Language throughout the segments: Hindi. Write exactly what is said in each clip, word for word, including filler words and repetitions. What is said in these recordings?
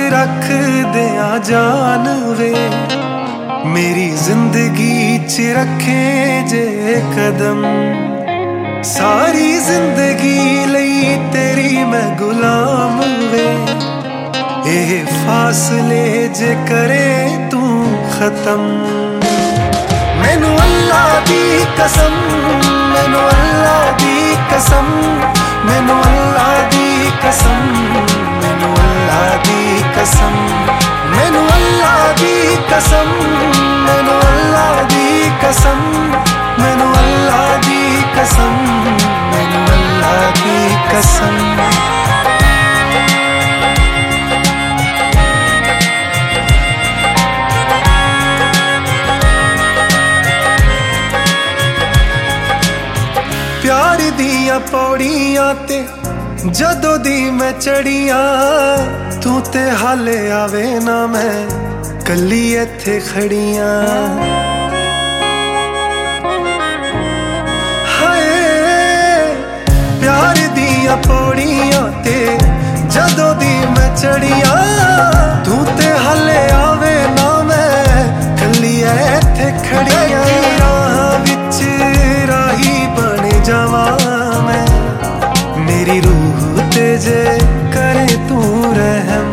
रख दिया जान वे, मेरी जिंदगी च रखे जे कदम। सारी जिंदगी लई तेरी मैं गुलाम वे, एह फासले जे करे तू खत्म। मैनू अल्लाह दी कसम, मैनू अल्लाह दी कसम, मैनू अल्लाह दी कसम, मैनू अल्लाह दी कसम, मैनू अल्लाह दी कसम, मैनू अल्लाह दी कसम, मैनू अल्लाह दी कसम, मैनू अल्लाह दी कसम। प्यार दियां पौड़ियां ते जदों दी मैं चढ़ियां, तू ते हाले आवे ना मैं कल्ली इत्थे खड़ियां। हाय प्यार दियां पौड़ियां ते जदों दी मैं चढ़ियां, तू ते हाले आवे ना मैं कल्ली इत्थे खड़ियां। राह विच राही बन जावा मैं, मेरी रूह ते जे करे तू रहम।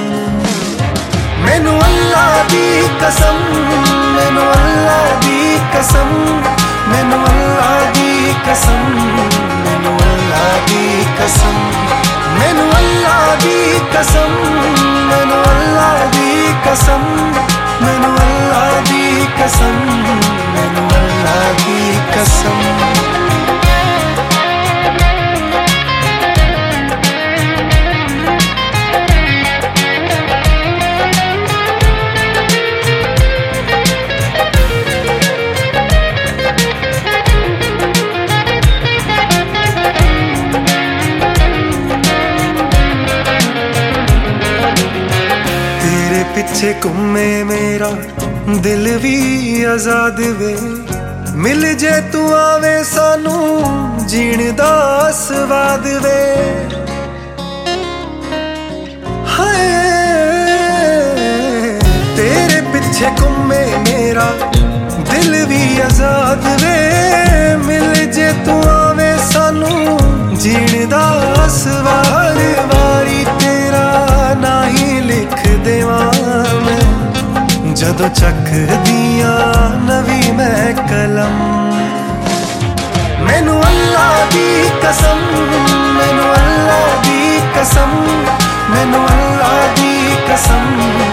मैनू अल्लाह दी कसम, मैनू अल्लाह दी कसम, मैनू अल्लाह दी कसम, मैनू अल्लाह दी कसम, मैनू अल्लाह दी कसम, मैनू अल्लाह दी कसम, मैनू अल्लाह दी कसम, मैनू अल्लाह दी कसम। पिछे घूमे मेरा दिल भी आजाद वे, मिल जे तू आवे सानू जीण दा स्वाद वे। हाय तेरे पिछे घूमे मेरा दिल भी आजाद वे, मिल जे तू आवे सानू जीण दा स्वाद। वारी तेरा ना ही लिख देवां जदों चक दिया नवी मैं कलम। मैनू अल्लाह दी कसम, मैनू अल्लाह दी कसम, मैनू अल्लाह दी कसम,